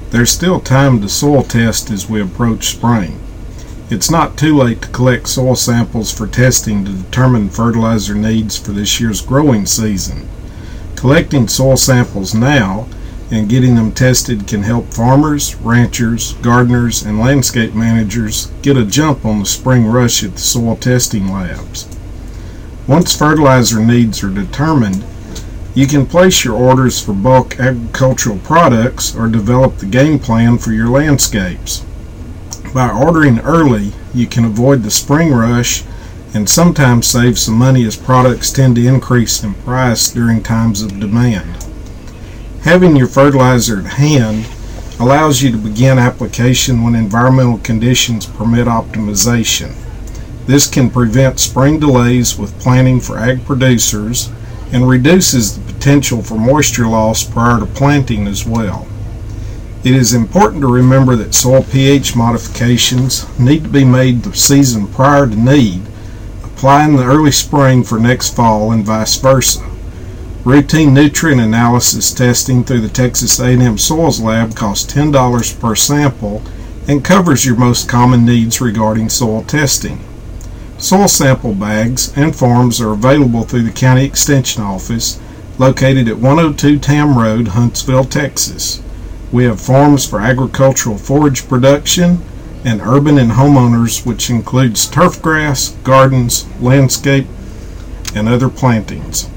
There's still time to soil test as we approach spring. It's not too late to collect soil samples for testing to determine fertilizer needs for this year's growing season. Collecting soil samples now and getting them tested can help farmers, ranchers, gardeners, and landscape managers get a jump on the spring rush at the soil testing labs. Once fertilizer needs are determined, you can place your orders for bulk agricultural products or develop the game plan for your landscapes. By ordering early, you can avoid the spring rush and sometimes save some money as products tend to increase in price during times of demand. Having your fertilizer at hand allows you to begin application when environmental conditions permit optimization. This can prevent spring delays with planting for ag producers and reduces the potential for moisture loss prior to planting as well. It is important to remember that soil pH modifications need to be made the season prior to need, apply in the early spring for next fall and vice versa. Routine nutrient analysis testing through the Texas A&M Soils Lab costs $10 per sample and covers your most common needs regarding soil testing. Soil sample bags and forms are available through the County Extension Office located at 102 Tam Road, Huntsville, Texas. We have forms for agricultural forage production and urban and homeowners, which includes turf grass, gardens, landscape, and other plantings.